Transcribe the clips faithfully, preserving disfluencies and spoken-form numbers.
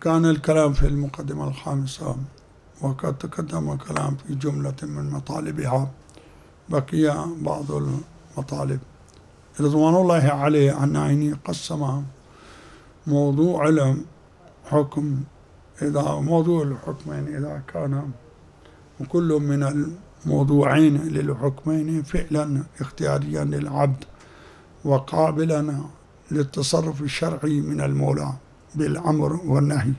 كان الكلام في المقدمة الخامسة، وقد تقدم الكلام في جملة من مطالبها. بقي بعض المطالب. رضوان الله عليه عن عيني قسم موضوع الحكم إذا موضوع الحكمين إذا كان وكل من الموضوعين للحكمين فعلا اختياريا للعبد وقابلا للتصرف الشرعي من المولى بالأمر والنهي،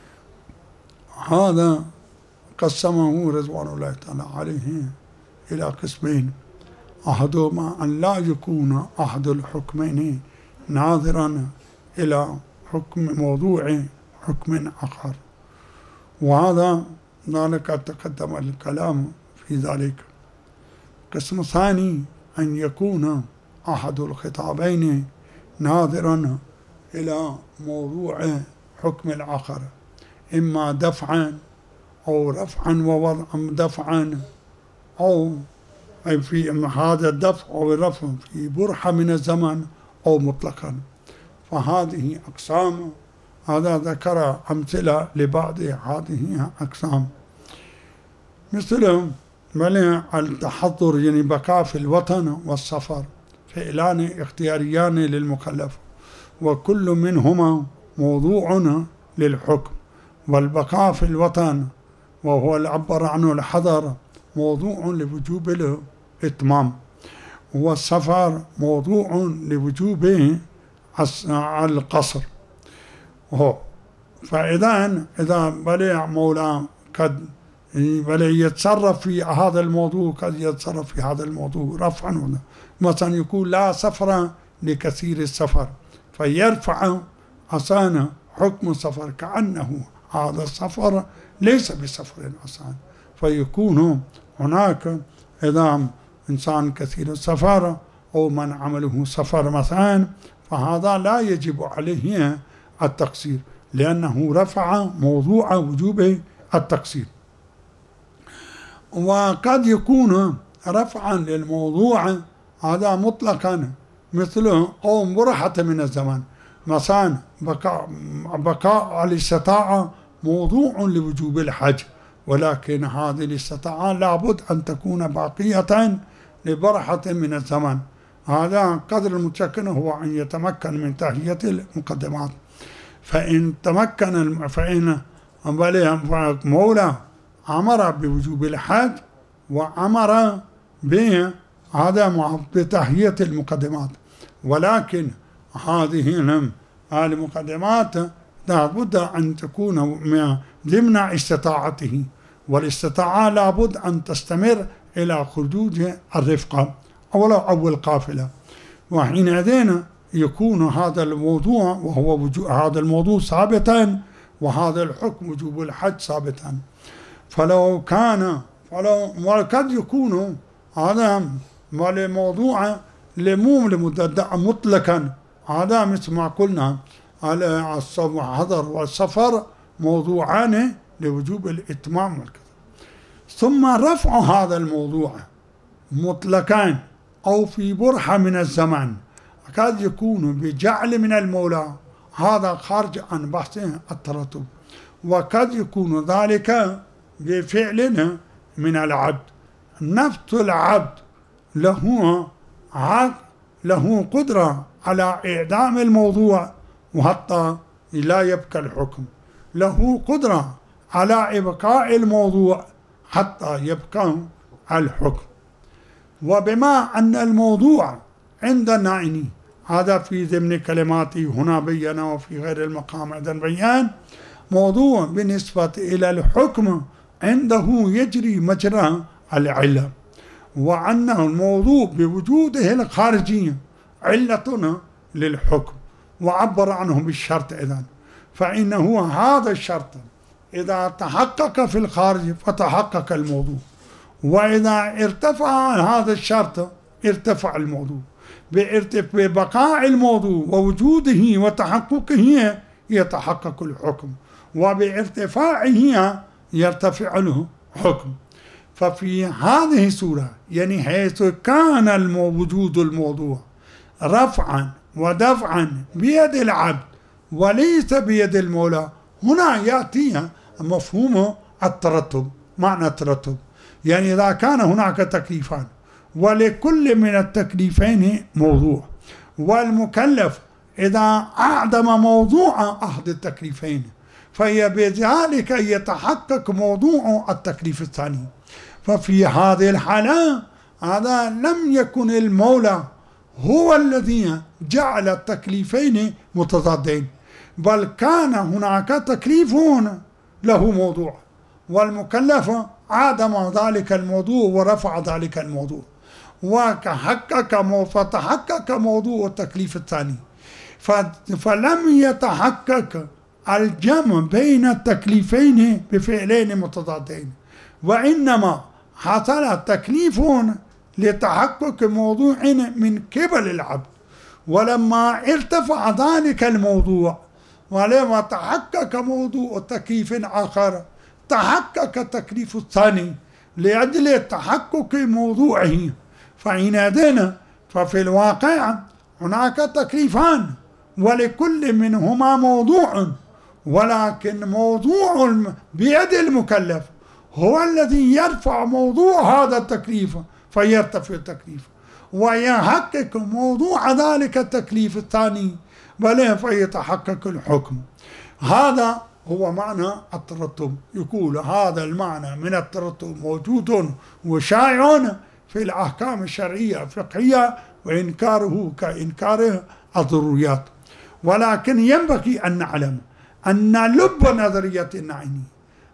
هذا قسمه رضوان الله تعالى عليه إلى قسمين: أحدهما أن لا يكون أحد الحكمين ناظرا إلى حكم موضوع حكم آخر، وهذا ذلك تقدم الكلام في ذلك. قسم ثاني أن يكون أحد الخطابين ناظرا إلى موضوع حكم الآخر، إما دفعا أو رفعا ووضعا دفعا، أو في هذا الدفع أو الرفع في برحة من الزمن أو مطلقا. فهذه أقسام، هذا ذكر أمثلة لبعض هذه أقسام، مثل منع التحضر يعني بقاء في الوطن والسفر، فعلان اختياريان للمكلف، وكل منهما موضوع للحكم. والبقاء في الوطن وهو اللي عبر عنه الحضر موضوع لوجوب الإتمام، والسفر موضوع لوجوب القصر. فإذا إذا بلع مولا قد بلع يتصرف في هذا الموضوع قد يتصرف في هذا الموضوع رفعا، مثلا يقول لا سفر لكثير السفر فيرفع أصلا حكم السفر كأنه هذا السفر ليس بسفر أصلا، فيكون هناك إذا إنسان كثير السفر أو من عمله سفر مثلا، فهذا لا يجب عليه التقصير لأنه رفع موضوع وجوب التقصير. وقد يكون رفعا للموضوع هذا مطلقا، مثل أو برحة من الزمن، مثلا بقاء, بقاء الاستطاعة موضوع لوجوب الحج، ولكن هذه الاستطاعة لابد أن تكون باقية لبرحة من الزمن. هذا قدر المتمكن هو أن يتمكن من تهيئة المقدمات، فإن تمكن فإن مولى أمر بوجوب الحج وأمر بهذا بتهيئة المقدمات، ولكن هذه المقدمات لابد أن تكون ضمن استطاعته، والاستطاعة لابد أن تستمر إلى خروج الرفقة أو أو القافلة، وحينئذ يكون هذا الموضوع وهو وجوب هذا الموضوع ثابتا، وهذا الحكم وجوب الحج ثابتا. فلو كان فلو وقد يكون هذا الموضوع لموم لمدة مطلقا، هذا مثل ما قلنا على الحضر والسفر موضوعان لوجوب الإتمام والكذا. ثم رفع هذا الموضوع مطلقا أو في برحة من الزمان قد يكون بجعل من المولى، هذا خارج عن بحث الترتب، وقد يكون ذلك بفعل من العبد. نفس العبد له عقل، له قدرة على إعدام الموضوع وحتى لا يبقى الحكم، له قدرة على إبقاء الموضوع حتى يبقى الحكم. وبما أن الموضوع عندنا هذا في ضمن كلماتي هنا بينا وفي غير المقام عندنا بيان، موضوع بالنسبة إلى الحكم عنده يجري مجرى العلة، وأنه الموضوع بوجوده الخارجي علة للحكم، وعبر عنه بالشرط. إذن فإنه هذا الشرط إذا تحقق في الخارج فتحقق الموضوع، وإذا ارتفع هذا الشرط ارتفع الموضوع. ببقاء الموضوع ووجوده وتحققه يتحقق الحكم، وبارتفاعه يرتفع له حكم. ففي هذه الصورة يعني حيث كان وجود الموضوع رفعا ودفعا بيد العبد وليس بيد المولى، هنا يأتي مفهوم الترتب. معنى الترتب يعني إذا كان هناك تكليفان ولكل من التكليفين موضوع، والمكلف إذا أعدم موضوع أحد التكليفين فهي بذلك يتحقق موضوع التكليف الثاني. ففي هذه الحالة هذا لم يكن المولى هو الذي جعل التكليفين متضادين، بل كان هناك تكليف له موضوع والمكلف عدم ذلك الموضوع ورفع ذلك الموضوع، وتحقق فتحقق موضوع التكليف الثاني. فلم يتحقق الجمع بين التكليفين بفعلين متضادين، وإنما حصل تكليف لتحقق موضوع من قبل العبد، ولما ارتفع ذلك الموضوع ولما تحقق موضوع تكليف آخر تحقق التكليف الثاني لأجل تحقق موضوعه. فحينئذ ففي الواقع هناك تكليفان ولكل منهما موضوع، ولكن موضوع بيد المكلف هو الذي يرفع موضوع هذا التكليف فيرتفع التكليف، ويحقق موضوع ذلك التكليف الثاني بل فيتحقق الحكم. هذا هو معنى الترتب. يقول هذا المعنى من الترتب موجود وشائع في الأحكام الشرعية الفقهية، وإنكاره كإنكار الضروريات. ولكن ينبغي أن نعلم أن لب نظرية النعيمي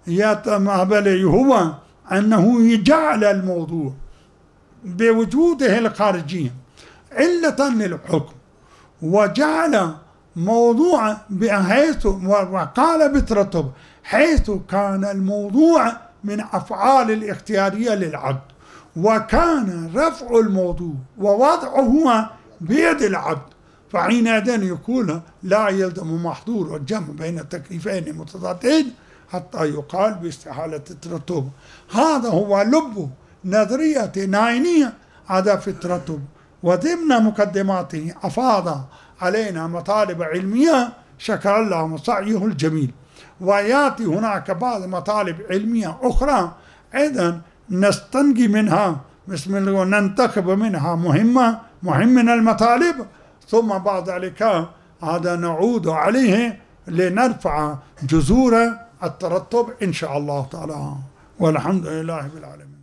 هو أنه جعل الموضوع بوجوده الخارجي علة للحكم، وجعل موضوع بحيث وقال بالترتب حيث كان الموضوع من أفعال الاختيارية للعبد، وكان رفع الموضوع ووضعه بيد العبد. فحينئذ يقول لا يلزم محظور الجمع بين التكليفين المتضادين حتى يقال باستحالة الترتب. هذا هو لب نظرية ناينية هذا في الترتب، وضمن مقدماته أفاض علينا مطالب علمية شكر الله سعيه الجميل. ويأتي هناك بعض مطالب علمية أخرى أيضا نستنجي منها بسم الله وننتخب منها مهمة مهم من المطالب، ثم بعد ذلك هذا نعود عليه لنرفع جذور الترتب إن شاء الله تعالى، والحمد لله بالعالمين.